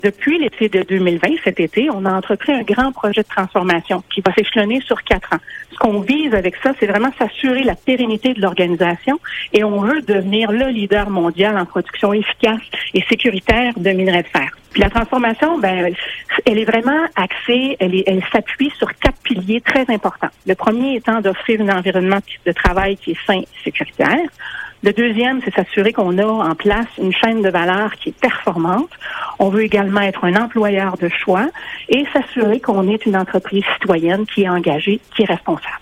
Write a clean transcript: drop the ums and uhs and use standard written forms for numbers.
Depuis l'été de 2020, cet été, on a entrepris un grand projet de transformation qui va s'échelonner sur 4 ans. Ce qu'on vise avec ça, c'est vraiment s'assurer la pérennité de l'organisation et on veut devenir le leader mondial en production efficace et sécuritaire de minerais de fer. Puis la transformation, elle est vraiment axée, elle s'appuie sur 4 piliers très importants. Le premier étant d'offrir un environnement de travail qui est sain et sécuritaire. Le deuxième, c'est s'assurer qu'on a en place une chaîne de valeur qui est performante. On veut également être un employeur de choix et s'assurer qu'on est une entreprise citoyenne qui est engagée, qui est responsable.